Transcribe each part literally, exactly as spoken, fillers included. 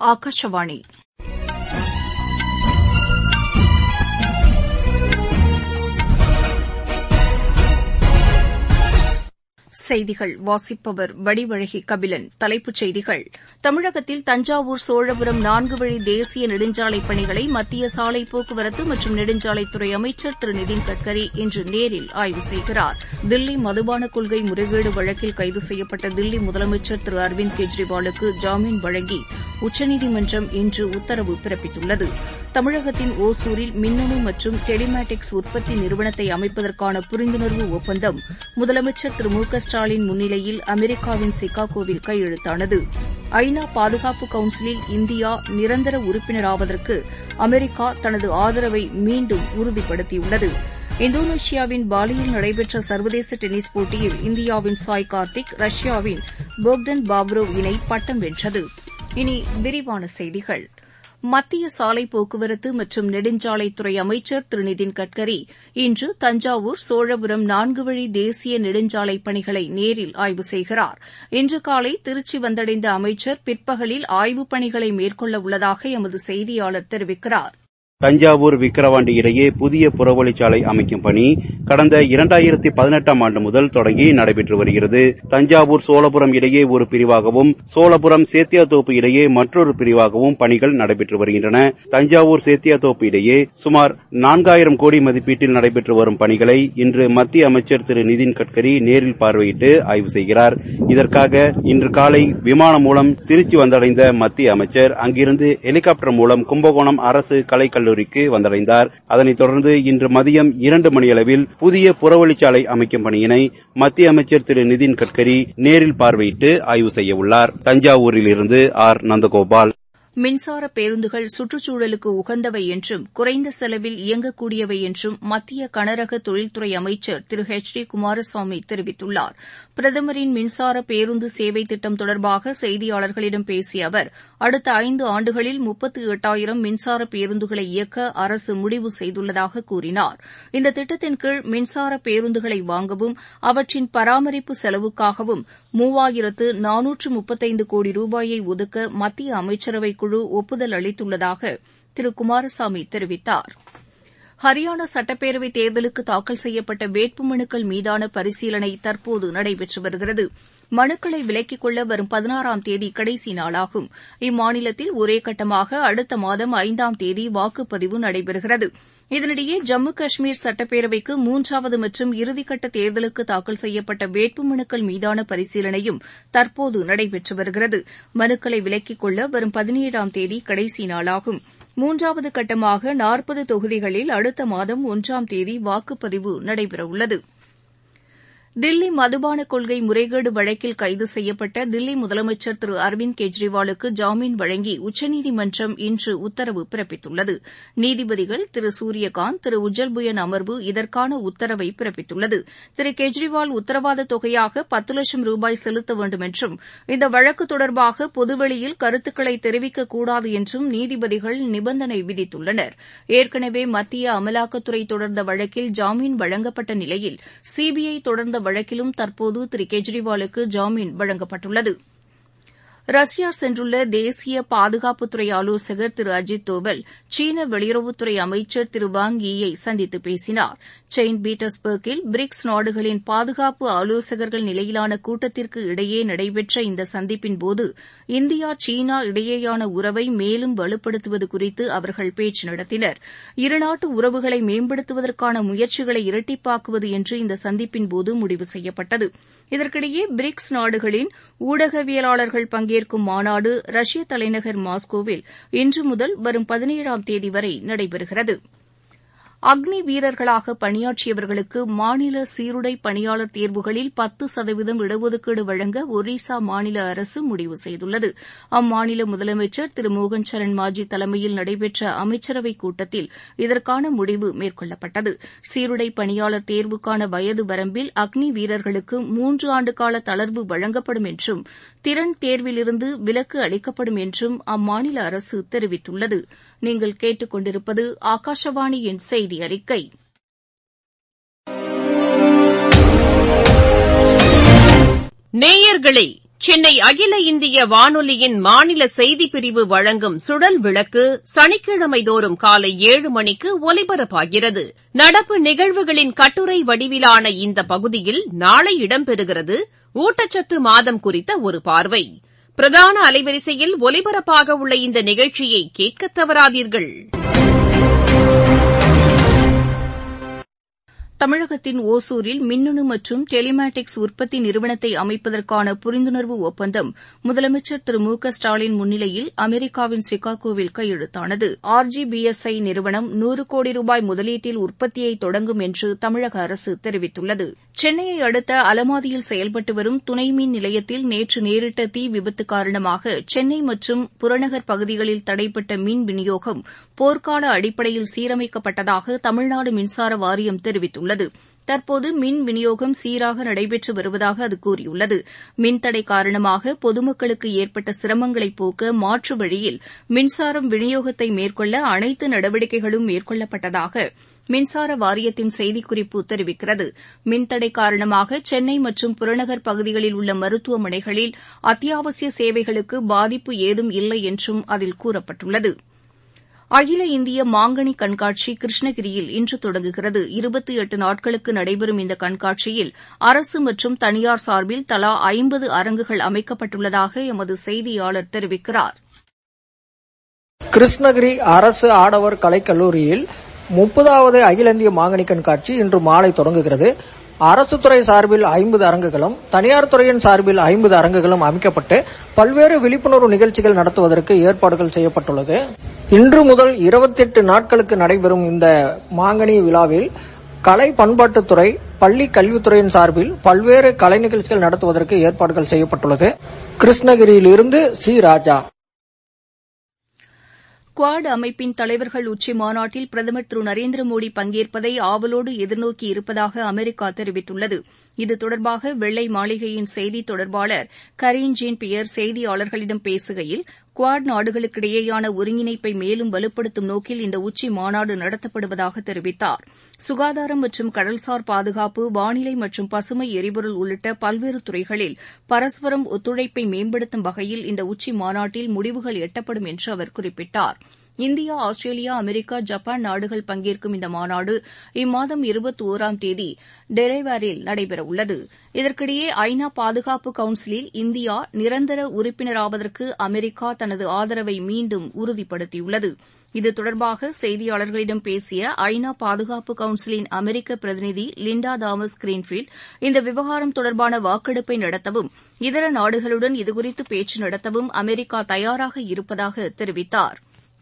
ஆகாஷவாணி செய்திகள் வாசிப்பவர் வடிவழகி கபிலன். தலைப்புச் செய்திகள்: தமிழகத்தில் தஞ்சாவூர் சோழபுரம் நான்கு வழி தேசிய நெடுஞ்சாலைப் பணிகளை மத்திய சாலை போக்குவரத்து மற்றும் நெடுஞ்சாலைத்துறை அமைச்சர் திரு நிதின் கட்கரி இன்று நேரில் ஆய்வு செய்கிறார். தில்லி மதுபான கொள்கை முறைகேடு வழக்கில் கைது செய்யப்பட்ட தில்லி முதலமைச்சர் திரு அரவிந்த் கெஜ்ரிவாலுக்கு ஜாமீன் வழங்கி உச்சநீதிமன்றம் இன்று உத்தரவு பிறப்பித்துள்ளது. தமிழகத்தின் ஒசூரில் மின்னணு மற்றும் டெலிமேட்டிக்ஸ் உற்பத்தி நிறுவனத்தை அமைப்பதற்கான புரிந்துணர்வு ஒப்பந்தம் முதலமைச்சர் திரு மு க ஸ்டாலின் முன்னிலையில் அமெரிக்காவின் சிகாகோவில் கையெழுத்தானது. ஐநா பாதுகாப்பு கவுன்சிலில் இந்தியா நிரந்தர உறுப்பினராவதற்கு அமெரிக்கா தனது ஆதரவை மீண்டும் உறுதிப்படுத்தியுள்ளது. இந்தோனேஷியாவின் பாலியில் நடைபெற்ற சர்வதேச டென்னிஸ் போட்டியில் இந்தியாவின் சாய் கார்த்திக், ரஷ்யாவின் போக்டன் பாப்ரோவ் இணை பட்டம் வென்றது. இனி விரிவான செய்திகள். மத்திய சாலை போக்குவரத்து மற்றும் நெடுஞ்சாலைத்துறை அமைச்சர் திரு நிதின் கட்கரி இன்று தஞ்சாவூர் சோழபுரம் நான்கு வழி தேசிய நெடுஞ்சாலைப் பணிகளை நேரில் ஆய்வு செய்கிறார். இன்று காலை திருச்சி வந்தடைந்த அமைச்சர் பிற்பகலில் ஆய்வுப் பணிகளை மேற்கொள்ள உள்ளதாக எமது செய்தியாளர் தெரிவிக்கிறார். தஞ்சாவூர் விக்கிரவாண்டி இடையே புதிய புறவழிச்சாலை அமைக்கும் பணி கடந்த இரண்டாயிரத்தி பதினெட்டாம் ஆண்டு முதல் தொடங்கி நடைபெற்று வருகிறது. தஞ்சாவூர் சோழபுரம் இடையே ஒரு பிரிவாகவும் சோழபுரம் சேத்தியாத்தோப்பு இடையே மற்றொரு பிரிவாகவும் பணிகள் நடைபெற்று வருகின்றன. தஞ்சாவூர் சேத்தியாத்தோப்பு இடையே சுமார் நான்காயிரம் கோடி மதிப்பீட்டில் நடைபெற்று வரும் பணிகளை இன்று மத்திய அமைச்சர் திரு நிதின் கட்கரி நேரில் பார்வையிட்டு ஆய்வு செய்கிறார். இதற்காக இன்று காலை விமானம் மூலம் திருச்சி வந்தடைந்த மத்திய அமைச்சர் அங்கிருந்து ஹெலிகாப்டர் மூலம் கும்பகோணம் அரசு கலைக்கல்லூரி வந்தடைந்தார். அதனைத் தொடர்ந்து இன்று மதியம் இரண்டு மணியளவில் புதிய புறவழிச்சாலை அமைக்கும் பணியினை மத்திய அமைச்சர் திரு நிதின் கட்கரி நேரில் பார்வையிட்டு ஆய்வு செய்ய உள்ளார். தஞ்சாவூரில் இருந்து ஆர் நந்தகோபால். மின்சார பேருந்துகள் சுற்றுச்சூழலுக்கு உகந்தவை என்றும் குறைந்த செலவில் இயங்கக்கூடியவை என்றும் மத்திய கனரக தொழில்துறை அமைச்சர் திரு எச் டி குமாரசாமி தெரிவித்துள்ளார். பிரதமரின் மின்சார பேருந்து சேவை திட்டம் தொடர்பாக செய்தியாளர்களிடம் பேசிய அவர், அடுத்த ஐந்து ஆண்டுகளில் முப்பத்து எட்டாயிரம் மின்சார பேருந்துகளை இயக்க அரசு முடிவு செய்துள்ளதாக கூறினார். இந்த திட்டத்தின் கீழ் மின்சார பேருந்துகளை வாங்கவும் அவற்றின் பராமரிப்பு செலவுக்காகவும் மூவாயிரத்து நானூற்று முப்பத்தைந்து கோடி ரூபாயை ஒதுக்க மத்திய அமைச்சரவை குழு ஒப்புதல் அளித்துள்ளதாக திரு குமாரசாமி தெரிவித்தார். ஹரியானா சட்டப்பேரவைத் தேர்தலுக்கு தாக்கல் செய்யப்பட்ட வேட்புமனுக்கள் மீதான பரிசீலனை தற்போது நடைபெற்று வருகிறது. மனுக்களை விலக்கிக் கொள்ள வரும் பதினாறாம் தேதி கடைசி நாளாகும். இம்மாநிலத்தில் ஒரே கட்டமாக அடுத்த மாதம் ஐந்தாம் தேதி வாக்குப்பதிவு நடைபெறுகிறது. இதனிடையே ஜம்மு காஷ்மீர் சட்டப்பேரவைக்கு மூன்றாவது மற்றும் இறுதிக்கட்ட தேர்தலுக்கு தாக்கல் செய்யப்பட்ட வேட்புமனுக்கள் மீதான பரிசீலனையும் தற்போது நடைபெற்று வருகிறது. மனுக்களை விலக்கிக் கொள்ள வரும் பதினேழாம் தேதி கடைசி நாளாகும். மூன்றாவது கட்டமாக நாற்பது தொகுதிகளில் அடுத்த மாதம் ஒன்றாம் தேதி வாக்குப்பதிவு நடைபெறவுள்ளது. தில்லி மதுபான கொள்கை முறைகேடு வழக்கில் கைது செய்யப்பட்ட தில்லி முதலமைச்சர் திரு அரவிந்த் கெஜ்ரிவாலுக்கு ஜாமீன் வழங்கி உச்சநீதிமன்றம் இன்று உத்தரவு பிறப்பித்துள்ளது. நீதிபதிகள் திரு சூரியகாந்த், திரு உஜ்ஜல் புயன் அமர்வு இதற்கான உத்தரவை பிறப்பித்துள்ளது. திரு கெஜ்ரிவால் உத்தரவாத தொகையாக பத்து லட்சம் ரூபாய் செலுத்த வேண்டும் என்றும் இந்த வழக்கு தொடர்பாக பொதுவெளியில் கருத்துக்களை தெரிவிக்கக்கூடாது என்றும் நீதிபதிகள் நிபந்தனை விதித்துள்ளனர். ஏற்கனவே மத்திய அமலாக்கத்துறை தொடர்ந்த வழக்கில் ஜாமீன் வழங்கப்பட்ட நிலையில் சிபிஐ தொடர்ந்த வழக்கிலும் தற்போது திரு கெஜ்ரிவாலுக்கு ஜாமீன் வழங்கப்பட்டுள்ளது. ரஷ்யா சென்றுள்ள தேசிய பாதுகாப்புத்துறை ஆலோசகர் திரு அஜித் தோவல் சீன வெளியுறவுத்துறை அமைச்சர் திரு வாங் யீயை சந்தித்து பேசினார். செயின்ட் பீட்டர்ஸ்பர்க்கில் பிரிக்ஸ் நாடுகளின் பாதுகாப்பு ஆலோசகர்கள் நிலையிலான கூட்டத்திற்கு இடையே நடைபெற்ற இந்த சந்திப்பின்போது இந்தியா சீனா இடையேயான உறவை மேலும் வலுப்படுத்துவது குறித்து அவர்கள் பேச்சு நடத்தினர். இருநாட்டு உறவுகளை மேம்படுத்துவதற்கான முயற்சிகளை இரட்டிப்பாக்குவது என்று இந்த சந்திப்பின்போது முடிவு செய்யப்பட்டது. இதற்கிடையே பிரிக்ஸ் நாடுகளின் ஊடகவியலாளர்கள் பங்கேற்கும் மாநாடு ரஷ்ய தலைநகர் மாஸ்கோவில் இன்று முதல் வரும் பதினேழாம் தேதி வரை நடைபெறுகிறது. அக்னி வீரர்களாக பணியாற்றியவர்களுக்கு மாநில சீருடை பணியாளர் தேர்வுகளில் பத்து சதவீதம் இடஒதுக்கீடு வழங்க ஒரிசா மாநில அரசு முடிவு செய்துள்ளது. அம்மாநில முதலமைச்சர் திரு மோகன் சரண் மாஜி தலைமையில் நடைபெற்ற அமைச்சரவைக் கூட்டத்தில் இதற்கான முடிவு மேற்கொள்ளப்பட்டது. சீருடை பணியாளர் தேர்வுக்கான வயது வரம்பில் அக்னி வீரர்களுக்கு மூன்று ஆண்டுகால தளர்வு வழங்கப்படும் என்றும் திறன் தேர்விலிருந்து விலக்கு அளிக்கப்படும் என்றும் அம்மாநில அரசு தெரிவித்துள்ளது. நீங்கள் கேட்டுக் கொண்டிருப்பது ஆகாஷவாணியின் செய்தி அறிக்கை. நேயர்களே, சென்னை அகில இந்திய வானொலியின் மாநில செய்திப்பிரிவு வழங்கும் சுழல் விளக்கு சனிக்கிழமை தோறும் காலை ஏழு மணிக்கு ஒலிபரப்பாகிறது. நடப்பு நிகழ்வுகளின் கட்டுரை வடிவிலான இந்த பகுதியில் நாளை இடம்பெறுகிறது ஊட்டச்சத்து மாதம் குறித்த ஒரு பார்வை. பிரதான அலைவரிசையில் ஒலிபரப்பாக உள்ள இந்த நிகழ்ச்சியை கேட்க தவறாதீர்கள். தமிழகத்தின் ஒசூரில் மின்னணு மற்றும் டெலிமேட்டிக்ஸ் உற்பத்தி நிறுவனத்தை அமைப்பதற்கான புரிந்துணர்வு ஒப்பந்தம் முதலமைச்சர் திரு மு க ஸ்டாலின் முன்னிலையில் அமெரிக்காவின் சிகாகோவில் கையெழுத்தானது. R G B S I நிறுவனம் நூறு கோடி ரூபாய் முதலீட்டில் உற்பத்தியை தொடங்கும் என்று தமிழக அரசு தெரிவித்துள்ளது. சென்னையை அடுத்த அலமாதியில் செயல்பட்டு வரும் துணை மின் நிலையத்தில் நேற்று நேரிட்ட தீ விபத்து காரணமாக சென்னை மற்றும் புறநகர் பகுதிகளில் தடைப்பட்ட மின் விநியோகம் போர்க்கால அடிப்படையில் சீரமைக்கப்பட்டதாக தமிழ்நாடு மின்சார வாரியம் தெரிவித்துள்ளது. தற்போது மின் விநியோகம் சீராக நடைபெற்று வருவதாக அது கூறியுள்ளது. மின்தடை காரணமாக பொதுமக்களுக்கு ஏற்பட்ட சிரமங்களை போக்க மாற்று வழியில் மின்சாரம் விநியோகத்தை மேற்கொள்ள அனைத்து நடவடிக்கைகளும் மேற்கொள்ளப்பட்டதாக மின்சார வாரியத்தின் செய்திக்குறிப்பு தெரிவிக்கிறது. மின்தடை காரணமாக சென்னை மற்றும் புறநகர் பகுதிகளில் உள்ள மருத்துவமனைகளில் அத்தியாவசிய சேவைகளுக்கு பாதிப்பு ஏதும் இல்லை என்றும் அதில் கூறப்பட்டுள்ளது. அகில இந்திய மாங்கனி கண்காட்சி கிருஷ்ணகிரியில் இன்று தொடங்குகிறது. இருபத்தி எட்டு நாட்களுக்கு நடைபெறும் இந்த கண்காட்சியில் அரசு மற்றும் தனியார் சார்பில் தலா ஐம்பது அரங்குகள் அமைக்கப்பட்டுள்ளதாக எமது செய்தியாளர் தெரிவிக்கிறார். கிருஷ்ணகிரி அரசு ஆடவர் கலைக்கல்லூரியில் முப்பதாவது அகில இந்திய மாங்கனி கண்காட்சி இன்று மாலை தொடங்குகிறது. அரசு துறை சார்பில் ஐம்பது அரங்குகளும் தனியார் துறையின் சார்பில் ஐம்பது அரங்குகளும் அமைக்கப்பட்டு பல்வேறு விழிப்புணர்வு நிகழ்ச்சிகள் நடத்துவதற்கு ஏற்பாடுகள் செய்யப்பட்டுள்ளது. இன்று முதல் இருபத்தி எட்டு நாட்களுக்கு நடைபெறும் இந்த மாங்கனி விழாவில் கலை பண்பாட்டுத்துறை, பள்ளி கல்வித்துறையின் சார்பில் பல்வேறு கலை நிகழ்ச்சிகள் நடத்துவதற்கு ஏற்பாடுகள் செய்யப்பட்டுள்ளது. கிருஷ்ணகிரியிலிருந்து சி ராஜா. குவாட் அமைப்பின் தலைவர்கள் உச்சி மாநாட்டில் பிரதமர் திரு நரேந்திர மோடி பங்கேற்பதை ஆவலோடு எதிர்நோக்கி இருப்பதாக அமெரிக்கா தெரிவித்துள்ளது. இது தொடர்பாக வெள்ளை மாளிகையின் செய்தித் தொடர்பாளர் கரீன் ஜீன் பியர் செய்தியாளர்களிடம் பேசுகையில், குவாட் நாடுகளுக்கிடையேயான ஒருங்கிணைப்பை மேலும் வலுப்படுத்தும் நோக்கில் இந்த உச்சி மாநாடு நடத்தப்படுவதாக தெரிவித்தார். சுகாதாரம் மற்றும் கடல்சார் பாதுகாப்பு, வானிலை மற்றும் பசுமை எரிபொருள் உள்ளிட்ட பல்வேறு துறைகளில் பரஸ்பரம் ஒத்துழைப்பை மேம்படுத்தும் வகையில் இந்த உச்சி மாநாட்டில் முடிவுகள் எட்டப்படும் என்று அவர் குறிப்பிட்டார். இந்தியா, ஆஸ்திரேலியா, அமெரிக்கா, ஜப்பான் நாடுகள் பங்கேற்கும் இந்த மாநாடு இம்மாதம் இருபத்தி ஒராம் தேதி டெலவேரில் நடைபெறவுள்ளது. இதற்கிடையே ஐ நா பாதுகாப்பு கவுன்சிலில் இந்தியா நிரந்தர உறுப்பினராவதற்கு அமெரிக்கா தனது ஆதரவை மீண்டும் உறுதிப்படுத்தியுள்ளது. இது தொடர்பாக செய்தியாளர்களிடம் பேசிய ஐ நா பாதுகாப்பு கவுன்சிலின் அமெரிக்க பிரதிநிதி லிண்டா தாமஸ் கிரீன்ஃபீல்ட், இந்த விவகாரம் தொடர்பான வாக்கெடுப்பை நடத்தவும் இதர நாடுகளுடன் இதுகுறித்து பேச்சு நடத்தவும் அமெரிக்கா தயாராக இருப்பதாக தெரிவித்தார்.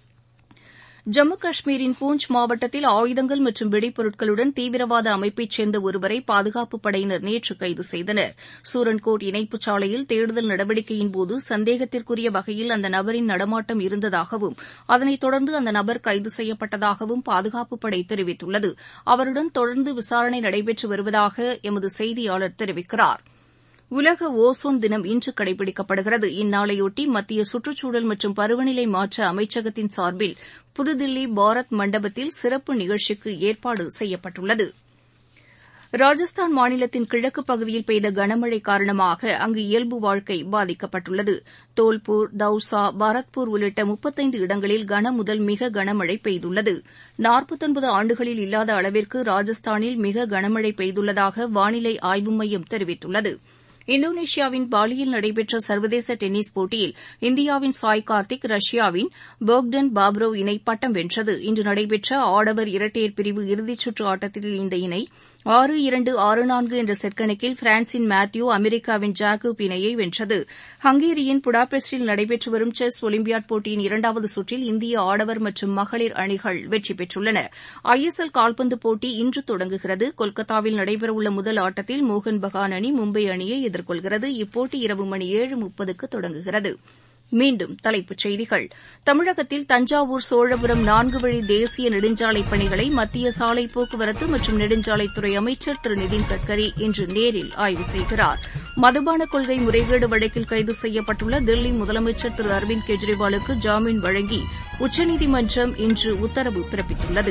ஜம்மு காஷ்மீரின் பூஞ்ச் மாவட்டத்தில் ஆயுதங்கள் மற்றும் வெடிப்பொருட்களுடன் தீவிரவாத அமைப்பைச் சேர்ந்த ஒருவரை பாதுகாப்புப் படையினர் நேற்று கைது செய்தனர். சூரன்கோட் இணைப்புச் சாலையில் தேடுதல் நடவடிக்கையின்போது சந்தேகத்திற்குரிய வகையில் அந்த நபரின் நடமாட்டம் இருந்ததாகவும் அதனைத் தொடர்ந்து அந்த நபர் கைது செய்யப்பட்டதாகவும் பாதுகாப்புப் படை தெரிவித்துள்ளது. அவருடன் தொடர்ந்து விசாரணை நடைபெற்று வருவதாக எமது செய்தியாளர் தெரிவிக்கிறார். உலக ஓசோன் தினம் இன்று கடைபிடிக்கப்படுகிறது. இந்நாளையொட்டி மத்திய சுற்றுச்சூழல் மற்றும் பருவநிலை மாற்ற அமைச்சகத்தின் சார்பில் புதுதில்லி பாரத் மண்டபத்தில் சிறப்பு நிகழ்ச்சிக்கு ஏற்பாடு செய்யப்பட்டுள்ளது. ராஜஸ்தான் மாநிலத்தின் கிழக்கு பகுதியில் பெய்த கனமழை காரணமாக அங்கு இயல்பு வாழ்க்கை பாதிக்கப்பட்டுள்ளது. தோல்பூர், தௌசா, பரத்பூர் உள்ளிட்ட முப்பத்தைந்து இடங்களில் கன முதல் மிக கனமழை பெய்துள்ளது. நாற்பத்தொன்பது ஆண்டுகளில் இல்லாத அளவிற்கு ராஜஸ்தானில் மிக கனமழை பெய்துள்ளதாக வானிலை ஆய்வு மையம் தெரிவித்துள்ளது. இந்தோனேஷியாவின் பாலியில் நடைபெற்ற சர்வதேச டென்னிஸ் போட்டியில் இந்தியாவின் சாய் கார்த்திக், ரஷ்யாவின் போக்டன் பாப்ரோவ் இணை பட்டம் வென்றது. இன்று நடைபெற்ற ஆடவர் இரட்டையர் பிரிவு இறுதிச் சுற்று ஆட்டத்தில் இந்த இணை ஆறு இரண்டு ஆறு நான்கு என்ற செட் கணக்கில் பிரான்சின் மேத்யூ, அமெரிக்காவின் ஜாக்கூப் இணையை வென்றது. ஹங்கேரியின் புடாபெஸ்டில் நடைபெற்று வரும் செஸ் ஒலிம்பியாட் போட்டியின் இரண்டாவது சுற்றில் இந்திய ஆடவர் மற்றும் மகளிர் அணிகள் வெற்றி பெற்றுள்ளன. ஐ எஸ் எல் கால்பந்து போட்டி இன்று தொடங்குகிறது. கொல்கத்தாவில் நடைபெறவுள்ள முதல் ஆட்டத்தில் மோகன் பகான் அணி மும்பை அணியை எதிர்கொள்கிறது. இப்போட்டி இரவு மணி ஏழு முப்பதுக்கு தொடங்குகிறது. மீண்டும் தலைப்புச் செய்திகள். தமிழகத்தில் தஞ்சாவூர் சோழபுரம் நான்கு வழி தேசிய நெடுஞ்சாலைப் பணிகளை மத்திய சாலை போக்குவரத்து மற்றும் நெடுஞ்சாலைத்துறை அமைச்சர் திரு நிதின் கட்கரி இன்று நேரில் ஆய்வு செய்கிறார். மதுபான கொள்கை முறைகேடு வழக்கில் கைது செய்யப்பட்டுள்ள தில்லி முதலமைச்சர் திரு அரவிந்த் கெஜ்ரிவாலுக்கு ஜாமீன் வழங்கி உச்சநீதிமன்றம் இன்று உத்தரவு பிறப்பித்துள்ளது.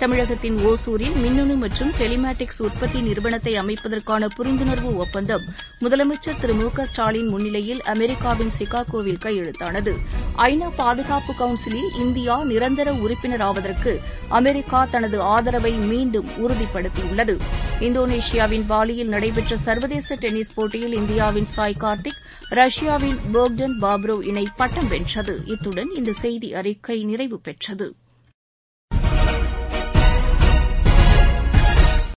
தமிழகத்தின் ஓசூரில் மின்னணு மற்றும் டெலிமேட்டிக்ஸ் உற்பத்தி நிறுவனத்தை அமைப்பதற்கான புரிந்துணர்வு ஒப்பந்தம் முதலமைச்சர் திரு மு க ஸ்டாலின் முன்னிலையில் அமெரிக்காவின் சிகாகோவில் கையெழுத்தானது. ஐநா பாதுகாப்பு கவுன்சிலில் இந்தியா நிரந்தர உறுப்பினராவதற்கு அமெரிக்கா தனது ஆதரவை மீண்டும் உறுதிப்படுத்தியுள்ளது. இந்தோனேஷியாவின் பாலியில் நடைபெற்ற சர்வதேச டென்னிஸ் போட்டியில் இந்தியாவின் சாய் கார்த்திக் ரஷ்யாவின் போக்டன் பாப்ரோவ் இணை பட்டம் வென்றது. இத்துடன் இந்த செய்தி அறிக்கை நிறைவு பெற்றது.